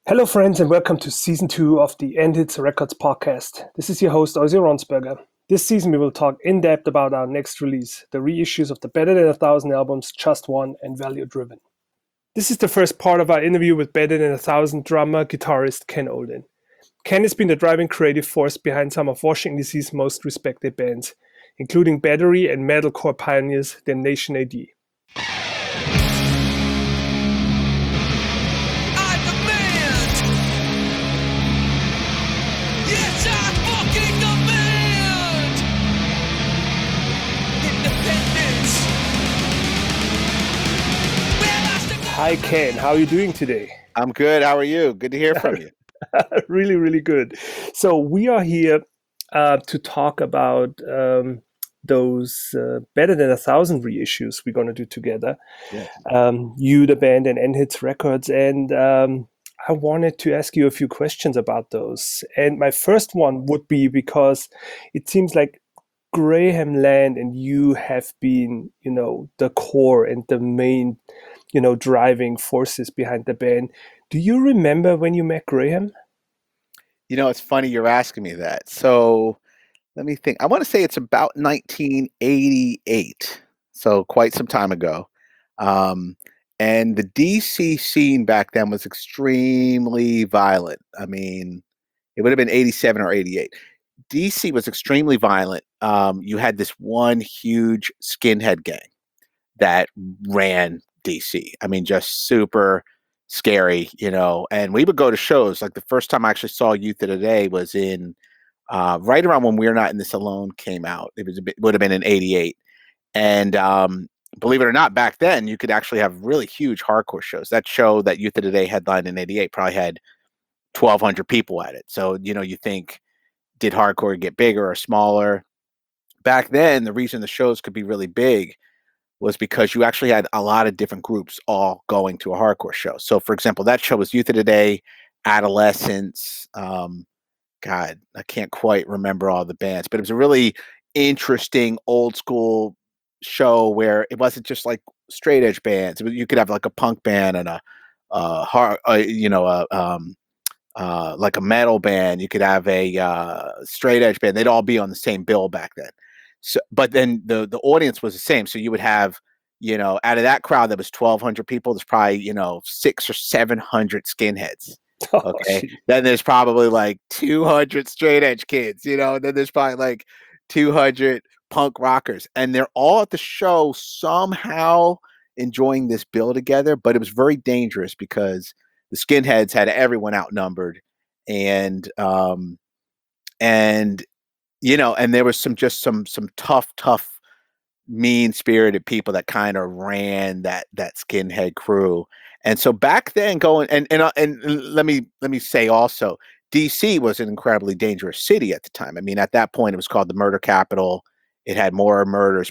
Hello, friends, and welcome to season 2 of the End Hits Records podcast. This is your host, Ozzy Ronsberger. This season, we will talk in depth about our next release, the reissues of the Better Than a Thousand albums Just One and Value Driven. This is the first part of our interview with Better Than a Thousand drummer guitarist Ken Olin. Ken has been the driving creative force behind some of Washington, D.C.'s most respected bands, including battery and metalcore pioneers Damnation AD. Hi, Ken. How are you doing today? I'm good. How are you? Good to hear from you. Really, really good. So we are here to talk about those Better Than a Thousand reissues we're going to do together. Yes. You, the band, and End Hits Records. And I wanted to ask you a few questions about those. And my first one would be because it seems like Graham Land and you have been, the core and the main, driving forces behind the band. Do you remember when you met Graham? It's funny you're asking me that. So let me think. I want to say it's about 1988. So quite some time ago. And the DC scene back then was extremely violent. I mean, it would have been 87 or 88. DC was extremely violent. You had this one huge skinhead gang that ran DC. I mean, just super scary, and we would go to shows. Like the first time I actually saw Youth of Today was in right around when We're Not in This Alone came out. Would have been in '88, and believe it or not, back then you could actually have really huge hardcore shows. That show that Youth of Today headlined in '88 probably had 1,200 people at it. So you think, did hardcore get bigger or smaller? Back then, the reason the shows could be really big was because you actually had a lot of different groups all going to a hardcore show. So, for example, that show was Youth of Today, Adolescents. God, I can't quite remember all the bands, but it was a really interesting old school show where it wasn't just like straight edge bands. You could have like a punk band and like a metal band. You could have a straight edge band. They'd all be on the same bill back then. So, but then the audience was the same. So you would have, out of that crowd that was 1,200 people, there's probably 600 or 700 skinheads. Oh, Okay, gee. then there's probably like 200 straight edge kids. Then there's probably like 200 punk rockers, and they're all at the show somehow enjoying this bill together. But it was very dangerous because the skinheads had everyone outnumbered, and and and there was some tough, mean-spirited people that kind of ran that skinhead crew. And so back then, going and let me say also, DC was an incredibly dangerous city at the time. I mean, at that point, it was called the murder capital. It had more murders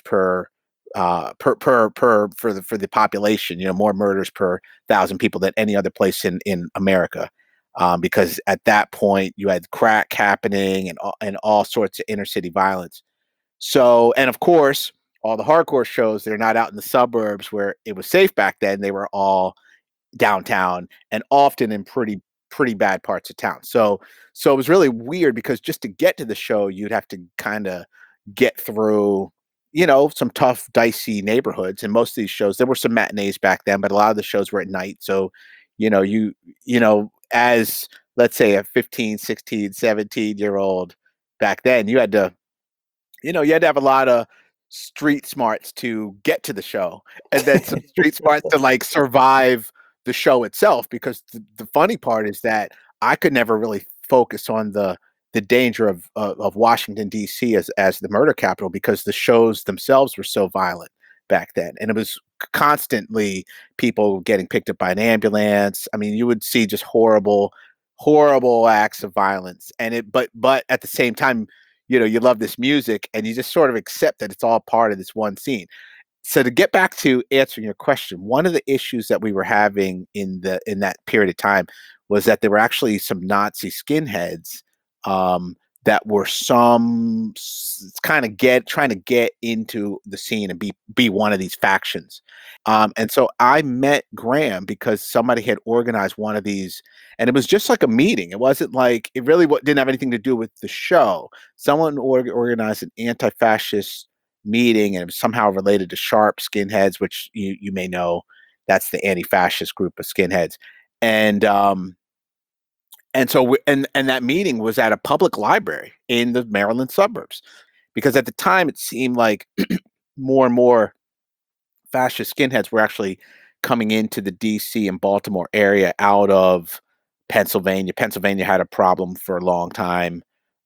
per for the population. More murders per thousand people than any other place in America. Because at that point you had crack happening and all sorts of inner city violence. So, and of course, all the hardcore shows, they're not out in the suburbs where it was safe back then. They were all downtown and often in pretty bad parts of town. So it was really weird because just to get to the show, you'd have to kind of get through, some tough, dicey neighborhoods. And most of these shows, there were some matinees back then, but a lot of the shows were at night. So, as let's say a 15, 16, 17-year-old back then, you had to have a lot of street smarts to get to the show, and then some street smarts to like survive the show itself. Because the funny part is that I could never really focus on the danger of Washington D.C. as the murder capital, because the shows themselves were so violent back then, and it was constantly people getting picked up by an ambulance. I mean, you would see just horrible acts of violence, and but at the same time, you love this music and you just sort of accept that it's all part of this one scene. So to get back to answering your question, one of the issues that we were having in that period of time was that there were actually some Nazi skinheads, um, that were kind of trying to get into the scene and be one of these factions. And so I met Graham because somebody had organized one of these, and it was just like a meeting. It wasn't like it really didn't have anything to do with the show. Someone organized an anti-fascist meeting, and it was somehow related to Sharp skinheads, which you may know. That's the anti-fascist group of skinheads, and so and that meeting was at a public library in the Maryland suburbs, because at the time it seemed like more and more fascist skinheads were actually coming into the DC and Baltimore area out of Pennsylvania. Pennsylvania had a problem for a long time,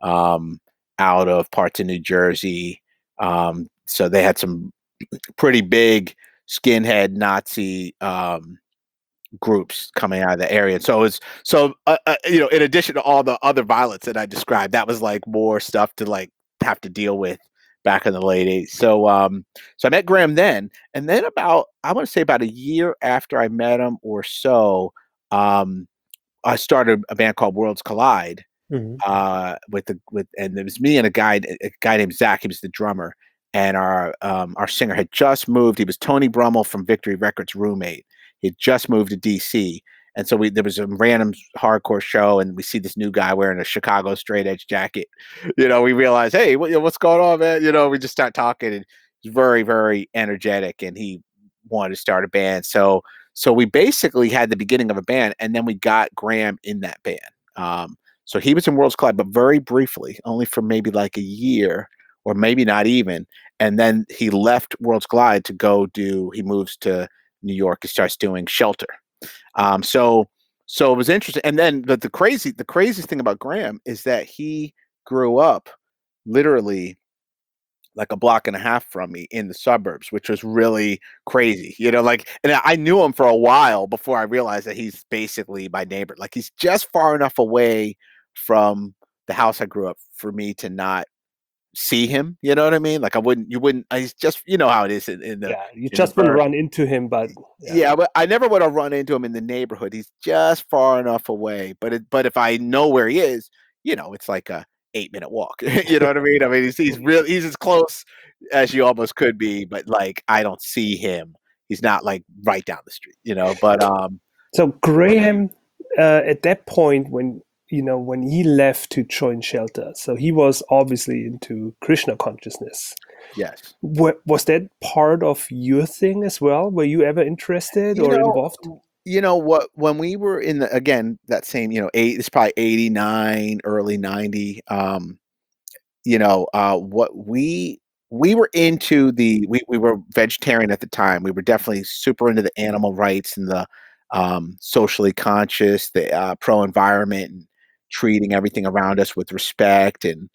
out of parts of New Jersey. So they had some pretty big skinhead Nazi groups coming out of the area. So it's in addition to all the other violence that I described, that was like more stuff to like have to deal with back in the late 80s. So I met Graham then, and then I want to say about a year after I met him or so, I started a band called Worlds Collide, Mhm. and it was me and a guy named Zach. He was the drummer, and our singer had just moved. He was Tony Brummel from Victory Records' roommate. He had just moved to DC, and so there was a random hardcore show, and we see this new guy wearing a Chicago straight edge jacket. We realize, hey, what's going on, man? We just start talking, and he's very, very energetic, and he wanted to start a band. So we basically had the beginning of a band, and then we got Graham in that band. So he was in Worlds Collide, but very briefly, only for maybe like a year or maybe not even. And then he left Worlds Collide he moves to New York and starts doing Shelter. So it was interesting. And then the craziest thing about Graham is that he grew up literally like a block and a half from me in the suburbs, which was really crazy. And I knew him for a while before I realized that he's basically my neighbor. Like he's just far enough away from the house I grew up for me to not see him. You know what I mean? Like you wouldn't, he's just, you know how it is Yeah, you in the just wouldn't burg. run into him, but yeah. Yeah, but I never would have run into him in the neighborhood. He's just far enough away. But if I know where he is, it's like a 8-minute walk. You know what I mean? I mean, he's as close as you almost could be, but like I don't see him. He's not like right down the street, But So Graham, at that point, when he left to join Shelter, so he was obviously into Krishna consciousness. yes. Was that part of your thing as well? Were you ever interested You or know, involved? what when we were in that same, it's probably 89, early 90, what we were into we were vegetarian at the time. We were definitely super into the animal rights and the socially conscious, the pro environment, and treating everything around us with respect, and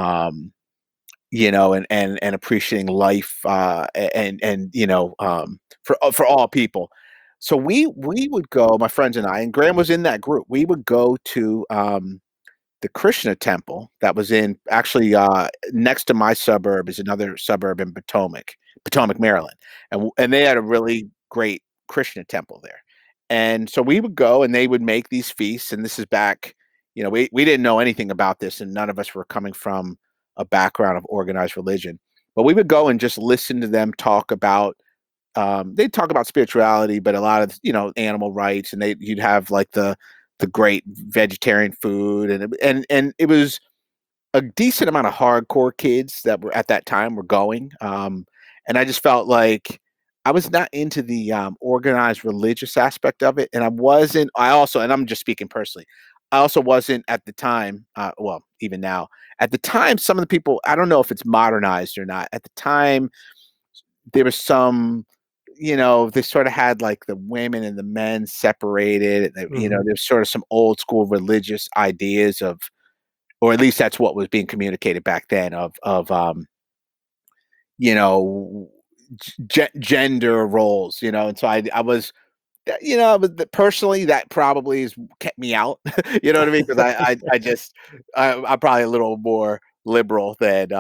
and appreciating life, and for all people. So we would go, my friends and I, and Graham was in that group. We would go to the Krishna temple that was in actually next to my suburb is another suburb in Potomac, Maryland, and they had a really great Krishna temple there. And so we would go, and they would make these feasts. And this is back, we didn't know anything about this, and none of us were coming from a background of organized religion. But we would go and just listen to them talk about. They'd talk about spirituality, but a lot of animal rights, and you'd have like the great vegetarian food, and it was a decent amount of hardcore kids that were at that time were going. And I just felt like I was not into the organized religious aspect of it, and I also, and I'm just speaking personally, I also wasn't at the time. Well, even now, at the time, some of the people, I don't know if it's modernized or not. At the time, there was some, they sort of had like the women and the men separated. And, Hmm. there's sort of some old school religious ideas of, or at least that's what was being communicated back then of you know, gender roles, and so I was, but personally, that probably has kept me out. You know what I mean? Because I just, I'm probably a little more liberal than,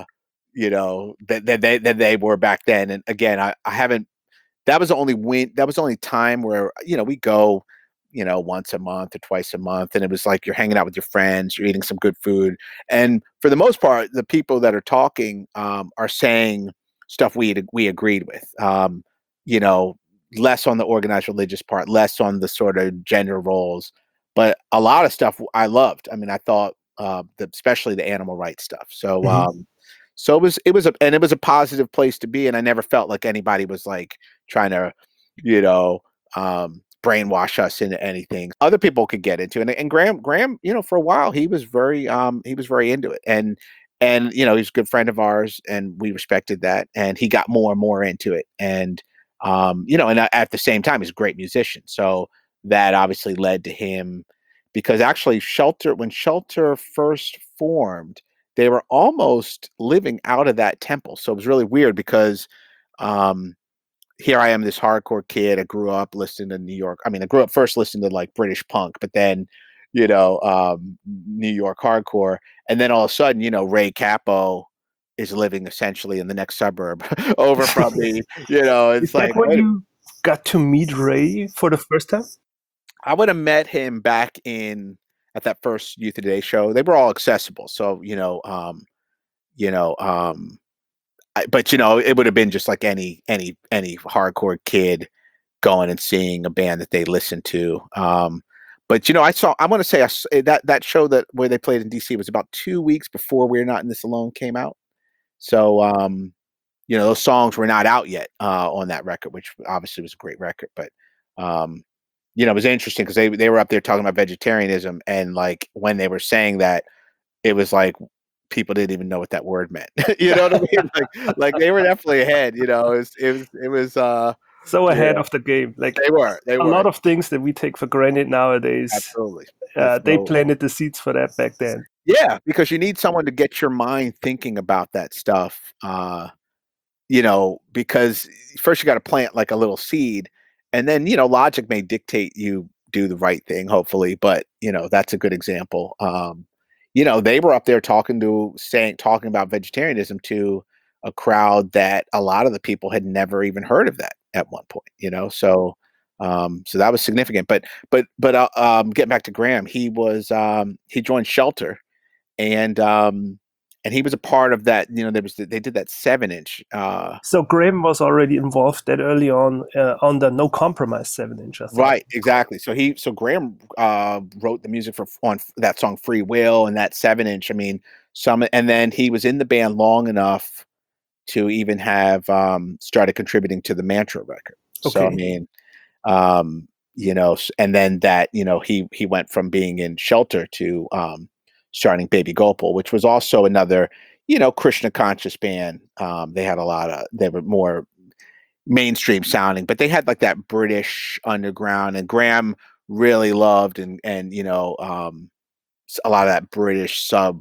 than they were back then. And again, I haven't, that was the only time where, we go, once a month or twice a month. And it was like you're hanging out with your friends, you're eating some good food. And for the most part, the people that are talking are saying stuff we agreed with. You know, less on the organized religious part, less on the sort of gender roles, but a lot of stuff I loved. I mean, I thought especially the animal rights stuff. So Mhm. so it was a positive place to be, and I never felt like anybody was like trying to, you know, brainwash us into anything. Other people could get into it, and Graham, for a while he was very into it, and he's a good friend of ours, and we respected that, and he got more and more into it, and and at the same time, he's a great musician, so that obviously led to him because actually when Shelter first formed, they were almost living out of that temple. So it was really weird because um, here I am, this hardcore kid. I grew up listening to New York. I mean, I grew up first listening to like British punk, but then, New York hardcore. And then all of a sudden, Ray Capo is living essentially in the next suburb over from me. Is It's that like, when wait, you got to meet Ray for the first time? I would have met him back in at that first Youth of Today show. They were all accessible. So, you know, um, but it would have been just like any hardcore kid going and seeing a band that they listened to. But I want to say that show that where they played in DC was about 2 weeks before We're Not in This Alone came out. So those songs were not out yet on that record, which obviously was a great record. But um, it was interesting because they were up there talking about vegetarianism, and like when they were saying that, it was like people didn't even know what that word meant. You know what I mean? Like they were definitely ahead. It was. So Yeah, ahead of the game. Like they a were lot of things that we take for granted nowadays, absolutely. There's they no planted the seeds for that back then. Yeah, because you need someone to get your mind thinking about that stuff. Because first you got to plant like a little seed, and then logic may dictate you do the right thing, hopefully. But that's a good example. They were up there talking about vegetarianism to a crowd that a lot of the people had never even heard of that at one point. So that was significant. But getting back to Graham, he joined Shelter, and he was a part of that. They did that 7-inch. So Graham was already involved that early on the No Compromise 7-inch, I thought. Right, exactly. So Graham wrote the music on that song "Free Will" and that 7-inch. I mean, and then he was in the band long enough to even have started contributing to the Mantra record. So I Okay. mean, and then that he went from being in Shelter to starting Baby Gopal, which was also another Krishna conscious band. They were more mainstream sounding, but they had like that British underground, and Graham really loved and a lot of that British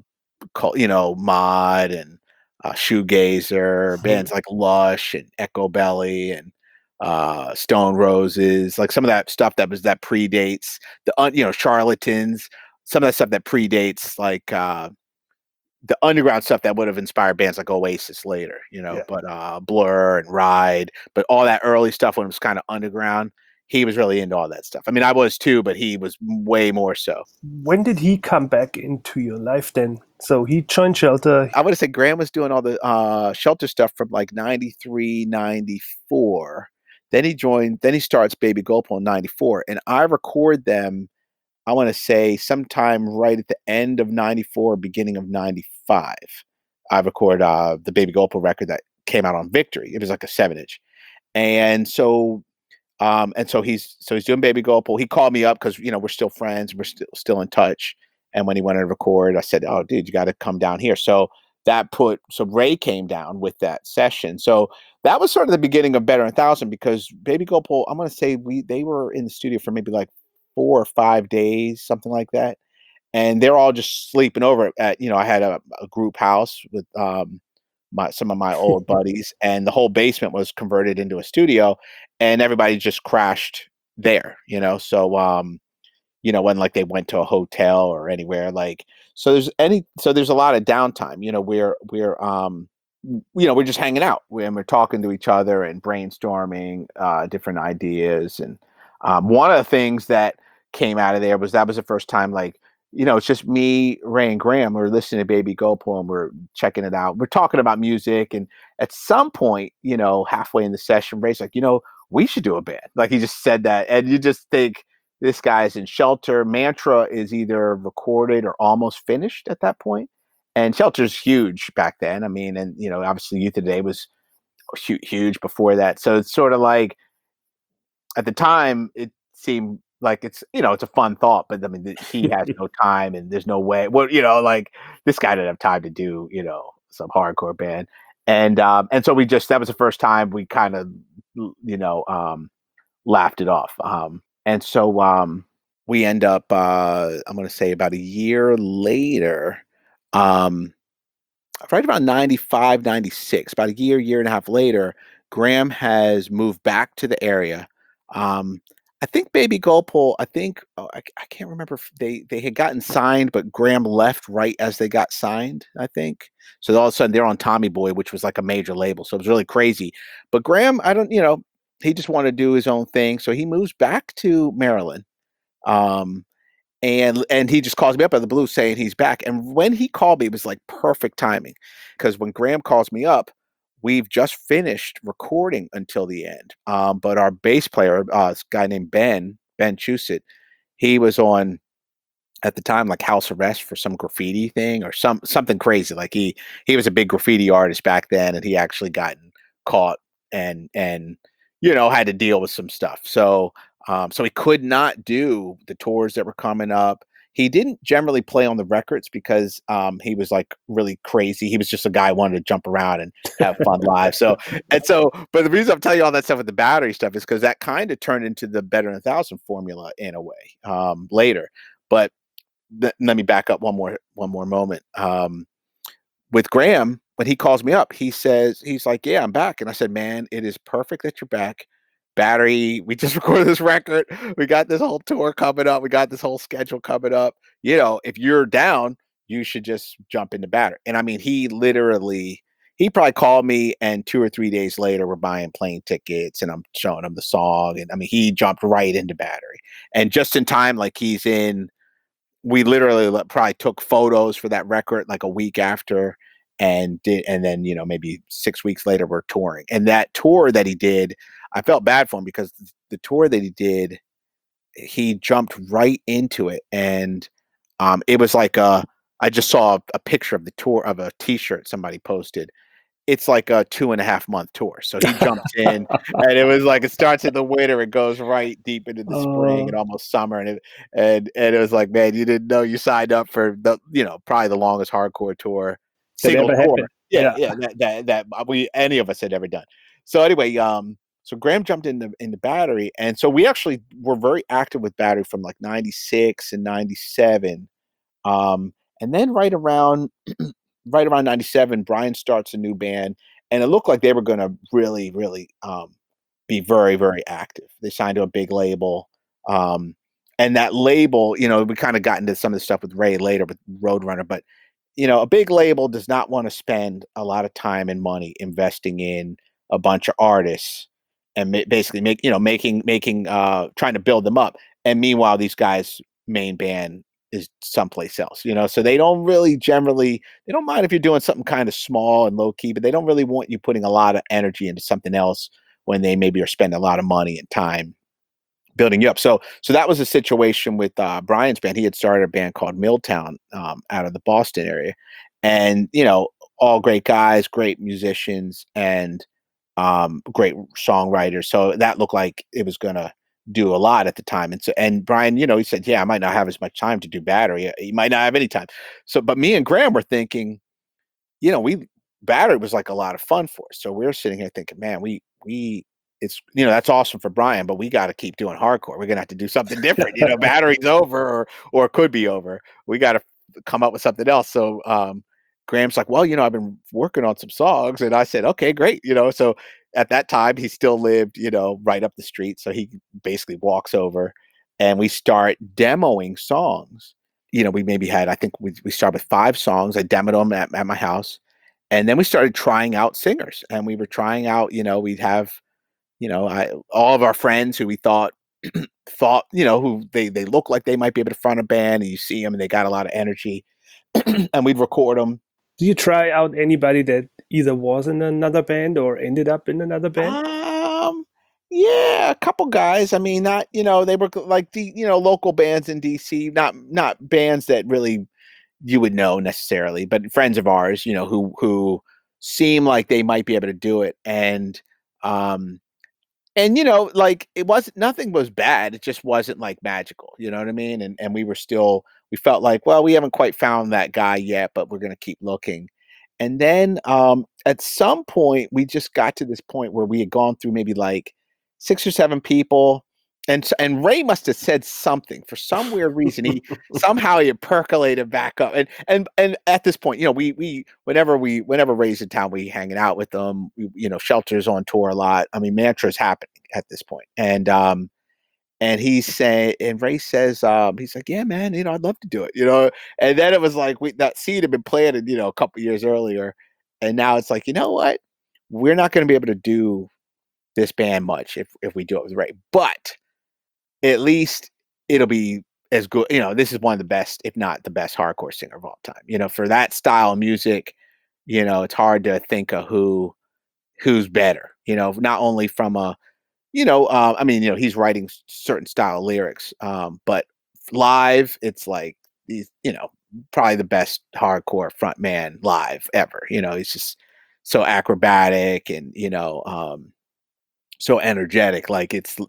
mod and shoegazer bands like Lush and Echo Belly and Stone Roses, like some of that stuff that predates Charlatans, some of that stuff that predates like the underground stuff that would have inspired bands like Oasis later, Yeah. but Blur and Ride, but all that early stuff when it was kind of underground, he was really into all that stuff. I mean, I was too, but he was way more so. When did he come back into your life then? So he joined Shelter. I would have said Graham was doing all the Shelter stuff from like 93, 94. Then he starts Baby Gopal in 94. And I record them, I want to say sometime right at the end of 94, beginning of 95. I record the Baby Gopal record that came out on Victory. It was like a 7-inch. And so he's doing Baby Gopal. He called me up because we're still friends, we're still in touch. And when he wanted to record, I said, "Oh, dude, you got to come down here." So Ray came down with that session. So that was sort of the beginning of Better 1000 because Baby Gopal, I'm gonna say they were in the studio for maybe like 4 or 5 days, something like that, and they're all just sleeping over at I had a group house with some of my old buddies, and the whole basement was converted into a studio, and everybody just crashed there. When like they went to a hotel or anywhere, like so there's a lot of downtime. We're just hanging out and we're talking to each other and brainstorming different ideas. And one of the things that came out of there was that was the first time, like, it's just me, Ray, and Graham. We're listening to Baby Gopal and we're checking it out. We're talking about music. And at some point, halfway in the session, Ray's like, we should do a band. Like, he just said that. And you just think this guy's in Shelter. Mantra is either recorded or almost finished at that point. And Shelter's huge back then. I mean, and, obviously Youth of Today was huge before that. So it's sort of like, at the time, it seemed like it's a fun thought, but I mean, he has no time and there's no way. Well, like, this guy didn't have time to do, some hardcore band. And so that was the first time we kind of, laughed it off. And so we end up, I'm going to say about a year later, um, right around 95, 96, about a year and a half later, Graham has moved back to the area. I think Baby Gopal, I can't remember if they had gotten signed, but Graham left right as they got signed, I think. So all of a sudden they're on Tommy Boy, which was like a major label. So it was really crazy. But Graham, he just wanted to do his own thing. So he moves back to Maryland. Um, and he just calls me up out of the blue saying he's back. And when he called me, it was like perfect timing, because when Graham calls me up, we've just finished recording Until the End. But our bass player, this guy named Ben Chusett, he was on at the time like house arrest for some graffiti thing or something crazy. Like he was a big graffiti artist back then, and he actually gotten caught and had to deal with some stuff. So he could not do the tours that were coming up. He didn't generally play on the records because he was like really crazy. He was just a guy who wanted to jump around and have fun live. But the reason I'm telling you all that stuff with the Battery stuff is because that kind of turned into the Better Than 1,000 formula in a way later. But let me back up one more moment. With Graham, when he calls me up, he's like, "Yeah, I'm back." And I said, "Man, it is perfect that you're back. Battery, we just recorded this record. We got this whole tour coming up. We got this whole schedule coming up. If you're down, you should just jump into Battery." And I mean, he probably called me, and 2 or 3 days later, we're buying plane tickets and I'm showing him the song. And I mean, he jumped right into Battery. And just in time, like we literally probably took photos for that record like a week after, and then maybe 6 weeks later we're touring. And that tour that he did, I felt bad for him because the tour that he did, he jumped right into it. And it was like I just saw a picture of the tour of a t-shirt somebody posted. It's like a 2.5-month tour. So he jumped in, and it was like, it starts in the winter, it goes right deep into the spring and almost summer. And it was like, man, you didn't know you signed up for the, probably the longest hardcore tour, That single ever tour. happened. Yeah. That we any of us had ever done. So anyway, so Graham jumped in the Battery. And so we actually were very active with Battery from like 96 and 97. And then right around 97, Brian starts a new band, and it looked like they were going to really, really be very, very active. They signed to a big label. And that label, we kind of got into some of the stuff with Ray later with Roadrunner, but a big label does not want to spend a lot of time and money investing in a bunch of artists and basically making trying to build them up. And meanwhile, these guys' main band is someplace else, so they don't really they don't mind if you're doing something kind of small and low key, but they don't really want you putting a lot of energy into something else when they maybe are spending a lot of money and time building you up. So that was a situation with Brian's band. He had started a band called Milltown out of the Boston area, and all great guys, great musicians, and great songwriters. So that looked like it was gonna do a lot at the time. And Brian, he said, "Yeah, I might not have as much time to do Battery. He might not have any time." So, but me and Graham were thinking, Battery was like a lot of fun for us. So we were sitting here thinking, man, we it's that's awesome for Brian, but we got to keep doing hardcore. We're gonna have to do something different. Battery's over, or it could be over. We got to come up with something else. So Graham's like, "Well, I've been working on some songs," and I said, "Okay, great." So at that time he still lived, right up the street. So he basically walks over, and we start demoing songs. We maybe had, I think we started with 5 songs. I demoed them at my house, and then we started trying out singers, and we were trying out. We'd have all of our friends who we thought thought, who they look like they might be able to front a band, and you see them and they got a lot of energy, and we'd record them. Do you try out anybody that either was in another band or ended up in another band? Yeah, a couple guys. I mean, not, they were like the, local bands in DC, not bands that really you would know necessarily, but friends of ours, who seem like they might be able to do it. Um and like it wasn't nothing was bad. It just wasn't like magical. You know what I mean? And we felt like, well, we haven't quite found that guy yet, but we're gonna keep looking. And then at some point we just got to this point where we had gone through maybe like 6 or 7 people. And Ray must have said something for some weird reason. He had percolated back up. And at this point, whenever Ray's in town, we hanging out with them. Shelter's on tour a lot. I mean, Mantra's happening at this point. And Ray says, he's like, yeah, man, I'd love to do it, And then it was like that seed had been planted, a couple years earlier. And now it's like, you know what? We're not going to be able to do this band much if we do it with Ray. But at least it'll be as good. This is one of the best, if not the best, hardcore singer of all time. For that style of music, it's hard to think of who's better. Not only from a, I mean, he's writing certain style lyrics, but live, it's like he's, probably the best hardcore front man live ever. He's just so acrobatic and so energetic. Like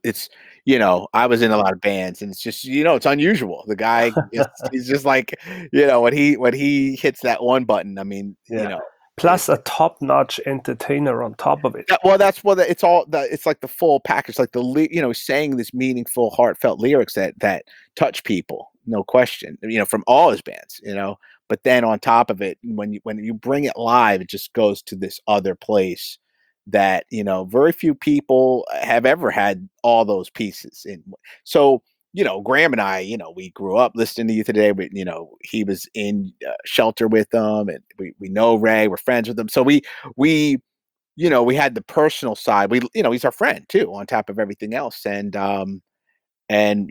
I was in a lot of bands, and it's just, it's unusual. The guy he's just like, when he hits that one button, I mean, Yeah. Plus a top-notch entertainer on top of it. well, that's what it's like the full package, like saying this meaningful, heartfelt lyrics that touch people, no question, from all his bands, but then on top of it, when you bring it live, it just goes to this other place that, very few people have ever had all those pieces in. So, Graham and I, we grew up listening to You Today, but, he was in Shelter with them, and we know Ray, we're friends with them. So we we had the personal side. He's our friend too, on top of everything else. And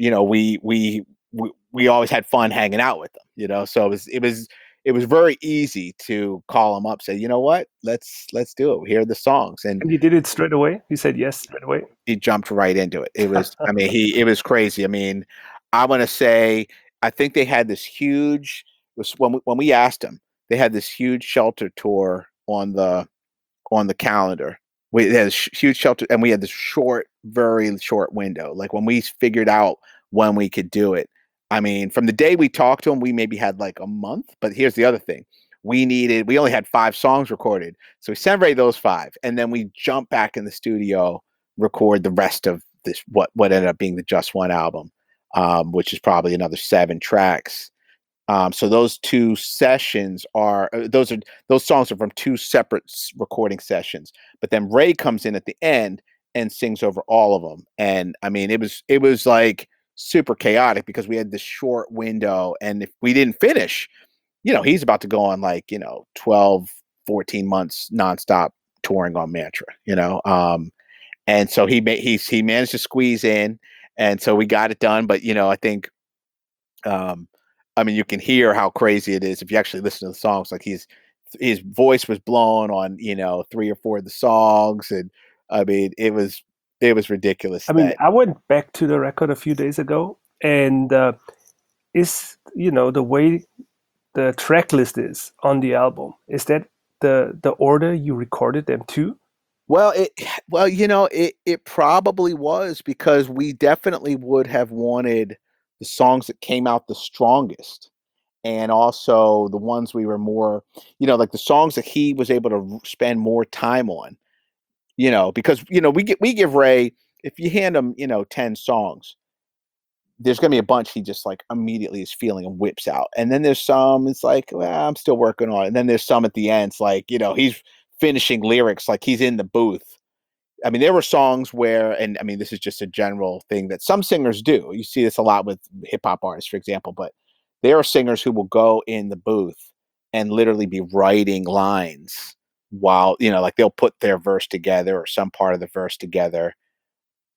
we always had fun hanging out with them, so it was very easy to call him up, say, you know what, let's do it. Hear the songs. And And you did it straight away? You said yes straight away? he jumped right into it. It was, I mean, it was crazy. I mean, I want to say, I think they had this huge, was when we asked them, they had this huge Shelter tour on the calendar. We had a huge Shelter, and we had this very short window. Like when we figured out when we could do it, I mean, from the day we talked to them, we maybe had like a month. But here's the other thing: we only had 5 songs recorded, so we sent Ray those 5, and then we jumped back in the studio, record the rest of this what ended up being the Just One album, which is probably another 7 tracks. So those 2 sessions those songs are from 2 separate recording sessions. But then Ray comes in at the end and sings over all of them. And I mean, it was like super chaotic because we had this short window, and if we didn't finish, he's about to go on like 12, 14 months nonstop touring on Mantra. And so he managed to squeeze in, and so we got it done. But I think. I mean, you can hear how crazy it is if you actually listen to the songs. Like his voice was blown on 3 or 4 of the songs, and I mean, it was ridiculous. I mean, I went back to the record a few days ago, and is the way the track list is on the album, is that the order you recorded them to? Well, it probably was, because we definitely would have wanted the songs that came out the strongest, and also the ones we were more, like the songs that he was able to spend more time on, because we give Ray, if you hand him 10 songs, there's gonna be a bunch he just like immediately is feeling and whips out, and then there's some it's like, well, I'm still working on it, and then there's some at the end, it's like, he's finishing lyrics like he's in the booth. I mean, there were songs where, and I mean, this is just a general thing that some singers do. You see this a lot with hip hop artists, for example, but there are singers who will go in the booth and literally be writing lines while, like they'll put their verse together or some part of the verse together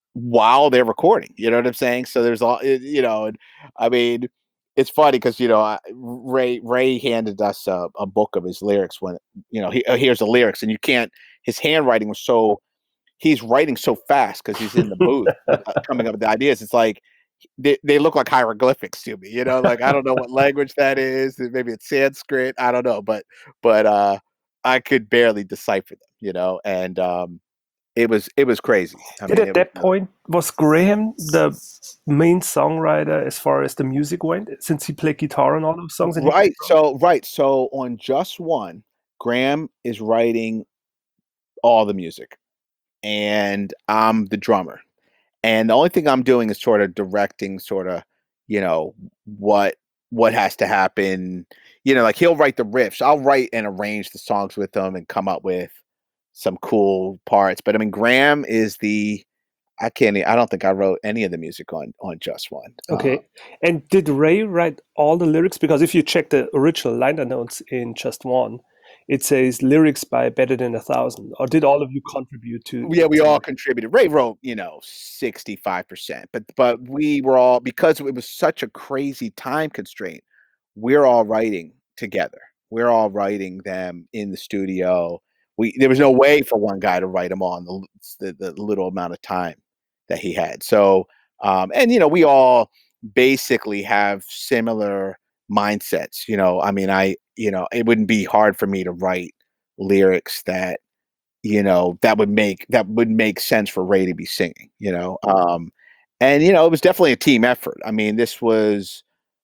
while they're recording. You know what I'm saying? So there's all you know, and I mean, it's funny because you know Ray handed us a book of his lyrics when you know here's the lyrics, and you can't. His handwriting was so he's writing so fast because he's in the booth coming up with the ideas. It's like they look like hieroglyphics to me. You know, like I don't know what language that is. Maybe it's Sanskrit. I don't know, but I could barely decipher them. You know, and it was crazy. I Did mean, at it was that point was Graham the main songwriter as far as the music went, since he played guitar on all those songs and he did right. drums? So on Just One, Graham is writing all the music, and I'm the drummer. And the only thing I'm doing is sort of directing, sort of, you know, what what has to happen. You know, like he'll write the riffs. I'll write and arrange the songs with him and come up with some cool parts. But I mean, Graham is the I can't. I don't think I wrote any of the music on Just One. Okay. And did Ray write all the lyrics? Because if you check the original liner notes in Just One, it says lyrics by Better Than a Thousand. Or did all of you contribute to Yeah, we some all of contributed. Ray wrote, 65%, but we were all because it was such a crazy time constraint, we're all writing together. We're all writing them in the studio. We There was no way for one guy to write them all in the little amount of time that he had. So, and we all basically have similar mindsets. I mean, it wouldn't be hard for me to write lyrics that would make sense for Ray to be singing. And it was definitely a team effort. I mean, this was,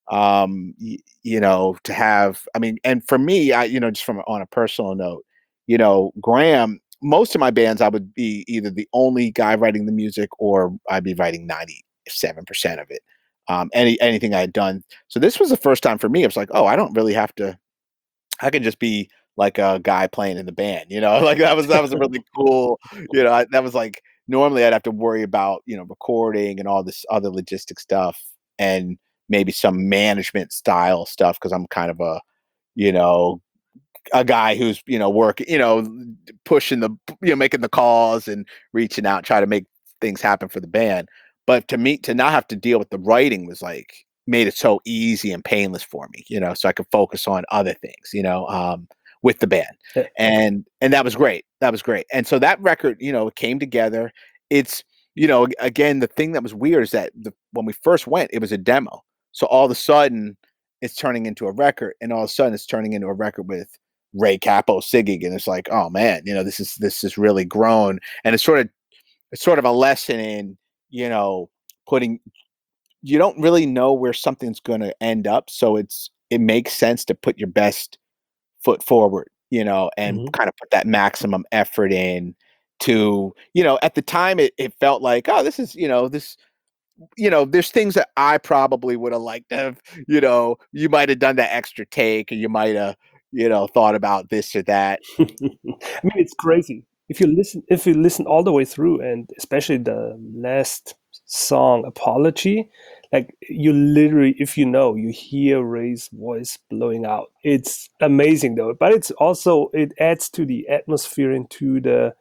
to have. I mean, and for me, just from on a personal note, Graham. Most of my bands, I would be either the only guy writing the music, or I'd be writing 97% of it. Anything I had done. So this was the first time for me. It was like, oh, I don't really have to I could just be like a guy playing in the band, like that was a really cool, that was like normally I'd have to worry about, recording and all this other logistic stuff and maybe some management style stuff because I'm kind of you know, a guy who's, working, pushing making the calls and reaching out, try to make things happen for the band. But to not have to deal with the writing was like made it so easy and painless for me, so I could focus on other things, with the band. it? And that was great. That was great. And so that record, it came together. It's, again, the thing that was weird is that when we first went, it was a demo. So all of a sudden it's turning into a record, and all of a sudden it's turning into a record with Ray Cappo singing, and it's like, oh man, this is really grown, and it's sort of a lesson in putting. You don't really know where something's going to end up, so it makes sense to put your best foot forward, and Mhm. kind of put that maximum effort in to, at the time it felt like, oh, this is, there's things that I probably would have liked to have, you might have done that extra take, or you might have, thought about this or that. I mean, it's crazy. If you listen all the way through, and especially the last song, Apology, like you literally, if you hear Ray's voice blowing out. It's amazing though, but it adds to the atmosphere and to the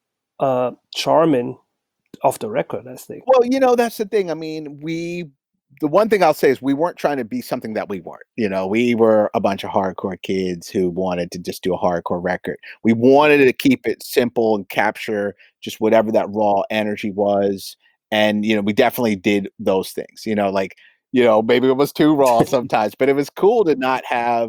charming of the record, I think. Well, that's the thing. I mean, the one thing I'll say is we weren't trying to be something that we weren't. We were a bunch of hardcore kids who wanted to just do a hardcore record. We wanted to keep it simple and capture just whatever that raw energy was. And, we definitely did those things, like, maybe it was too raw sometimes, but it was cool to not have,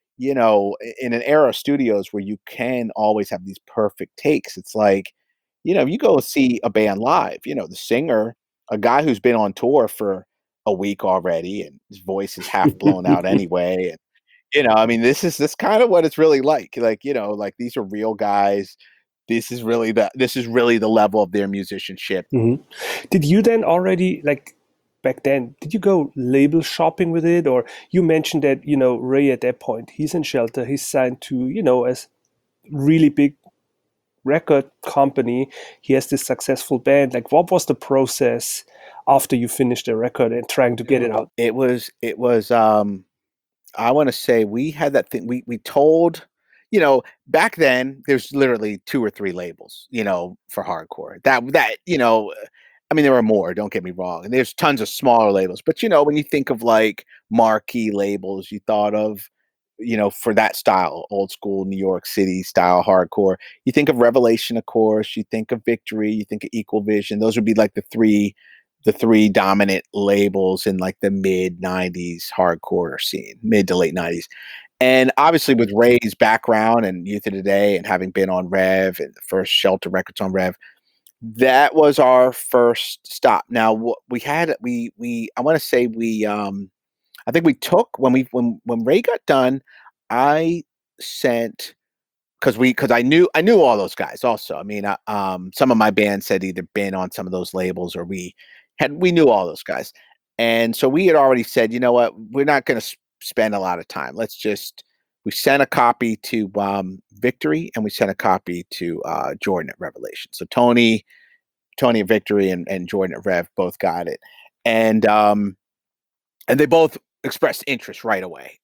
in an era of studios where you can always have these perfect takes. It's like, if you go see a band live, the singer, a guy who's been on tour for a week already and his voice is half blown out anyway. And, I mean, this kind of what it's really like. Like, like these are real guys. This is really the level of their musicianship. Mhm. Did you then already, like back then, did you go label shopping with it? Or you mentioned that, Ray at that point, he's in Shelter, he's signed to, as really big record company. He has this successful band. Like, what was the process after you finished the record and trying to get it out? It was I want to say we had that thing we told, back then there's literally two or three labels, for hardcore. That I mean, there are more, don't get me wrong, and there's tons of smaller labels, but, when you think of, like, marquee labels, you thought of, for that style, old school New York City style hardcore, you think of Revelation, of course, you think of Victory, you think of Equal Vision, those would be, like, the three dominant labels in, like, the mid-90s hardcore scene, mid to late '90s, and obviously with Ray's background and Youth of Today and having been on Rev and the first Shelter Records on Rev, that was our first stop. Now, what we had we I wanna say I think we took when Ray got done, I sent 'cause I knew all those guys also. I mean, some of my bands had either been on some of those labels or we knew all those guys. And so we had already said, "You know what? We're not gonna spend a lot of time. We sent a copy to, Victory, and we sent a copy to, Jordan at Revelation. So Tony at Victory and Jordan at Rev both got it. And and they both expressed interest right away.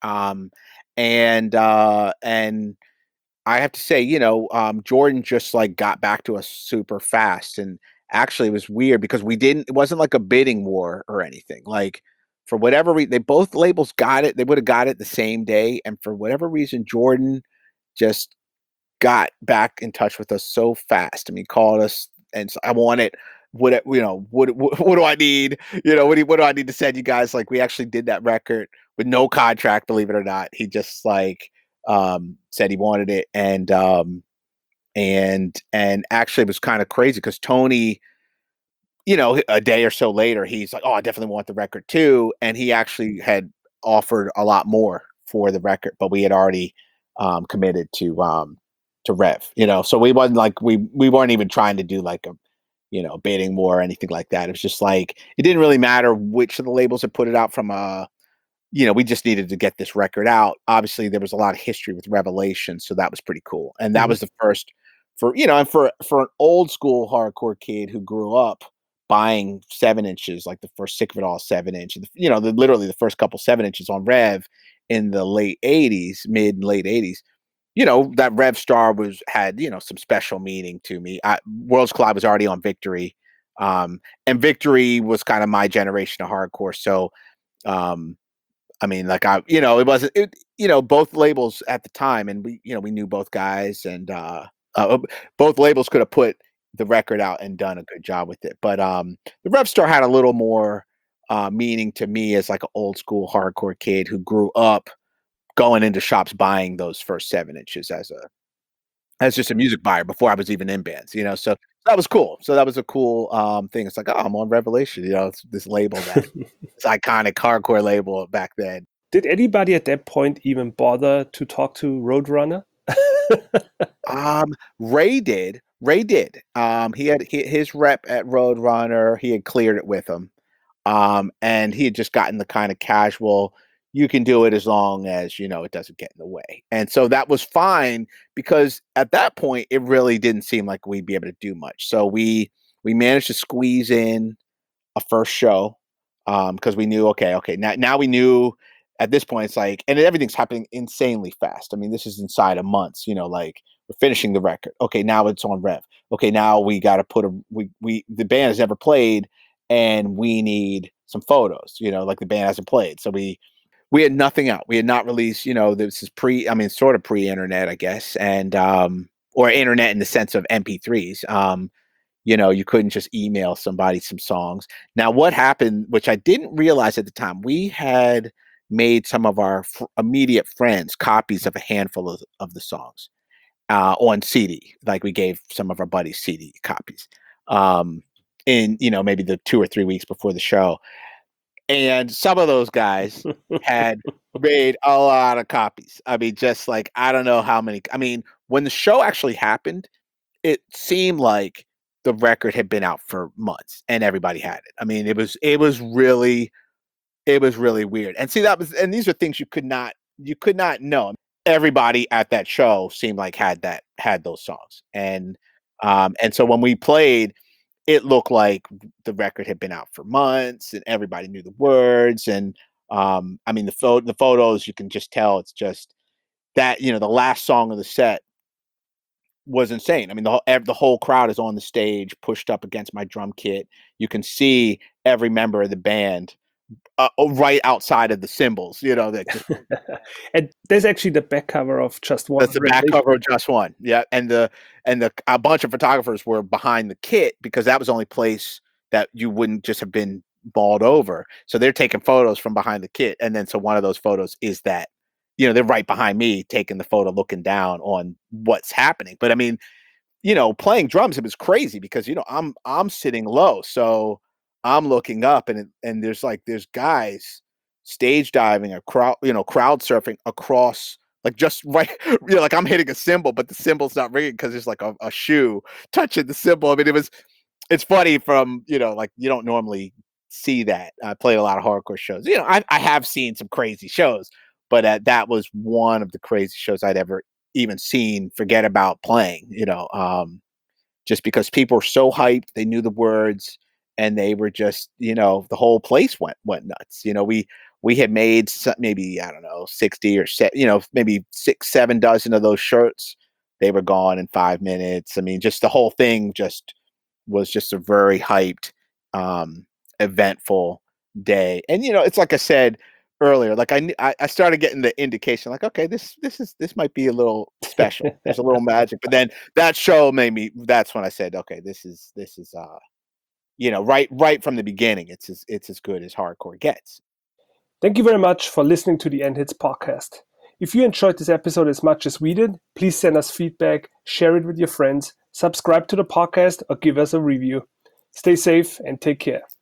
And I have to say, Jordan just like got back to us super fast. And actually it was weird because it wasn't like a bidding war or anything. Like for whatever reason, they both labels got it. They would have got it the same day. And for whatever reason, Jordan just got back in touch with us so fast. I mean, called us and I wanted what do I need? What do I need to send you guys? Like we actually did that record with no contract, believe it or not. He just like said he wanted it and actually it was kind of crazy because Tony, a day or so later, he's like, "Oh, I definitely want the record too." And he actually had offered a lot more for the record, but we had already committed to Rev, So we wasn't like we weren't even trying to do like a bidding war or anything like that. It was just like it didn't really matter which of the labels had put it out from we just needed to get this record out. Obviously, there was a lot of history with Revelation, so that was pretty cool. And that Mhm. was the first and for an old school hardcore kid who grew up buying 7 inches, like the first Sick of It All 7 inch, literally the first couple 7 inches on Rev in the late '80s, mid and late '80s. That Rev Star had some special meaning to me. Worlds Collide was already on Victory, and Victory was kind of my generation of hardcore. So um, I mean, like it wasn't both labels at the time, and we knew both guys, and both labels could have put the record out and done a good job with it. But the Rev Star had a little more meaning to me as like an old school hardcore kid who grew up going into shops buying those first 7 inches as just a music buyer before I was even in bands. So that was cool. So that was a cool thing. It's like, oh, I'm on Revelation. It's this label this iconic hardcore label back then. Did anybody at that point even bother to talk to Roadrunner? Ray did. Ray did. He had his rep at Roadrunner. He had cleared it with him. And he had just gotten the kind of casual, you can do it as long as, it doesn't get in the way. And so that was fine because at that point, it really didn't seem like we'd be able to do much. So we managed to squeeze in a first show because we knew, okay, now we knew at this point, it's like, and everything's happening insanely fast. I mean, this is inside of months, like we're finishing the record. Okay, now it's on Rev. Okay, now we got to put the band has never played and we need some photos, like the band hasn't played. So we had nothing out. We had not released, this is sort of pre-internet, I guess, and or internet in the sense of MP3s. You couldn't just email somebody some songs. Now, what happened, which I didn't realize at the time, we had made some of our immediate friends copies of a handful of the songs on CD. Like we gave some of our buddies CD copies in, maybe the 2 or 3 weeks before the show. And some of those guys had made a lot of copies. I mean, just like, I don't know how many. I mean, when the show actually happened, it seemed like the record had been out for months and everybody had it. I mean, it was really weird. And see, and these are things you could not know. Everybody at that show seemed like had those songs. And so when we played, it looked like the record had been out for months and everybody knew the words. And I mean, the photos, you can just tell it's just that, the last song of the set was insane. I mean, the whole crowd is on the stage, pushed up against my drum kit. You can see every member of the band right outside of the cymbals. You know, that just And there's actually the back cover of Just One. that's the back cover of Just One. Yeah, and a bunch of photographers were behind the kit because that was the only place that you wouldn't just have been balled over. So they're taking photos from behind the kit, and then so one of those photos is that, you know, they're right behind me taking the photo, looking down on what's happening. But I mean, you know, playing drums, it was crazy because, you know, I'm sitting low, so I'm looking up, and there's guys stage diving, crowd surfing across, like just right, you know, like I'm hitting a cymbal, but the cymbal's not ringing because there's like a shoe touching the cymbal. I mean, it's funny from, you know, like you don't normally see that. I played a lot of hardcore shows. You know, I have seen some crazy shows, but that was one of the crazy shows I'd ever even seen. Forget about playing, you know, just because people were so hyped, they knew the words, and they were just, you know, the whole place went nuts. You know, we had made maybe, I don't know, 60 or you know, maybe 6-7 dozen of those shirts. They were gone in 5 minutes. I mean, just the whole thing just was just a very hyped, eventful day. And you know, it's like I said earlier, like I started getting the indication, like, okay, this might be a little special. There's a little magic. But then that show made me. That's when I said, okay, this is you know, right from the beginning, it's as good as hardcore gets. Thank you very much for listening to the End Hits podcast. If you enjoyed this episode as much as we did, please send us feedback, share it with your friends, subscribe to the podcast, or give us a review. Stay safe and take care.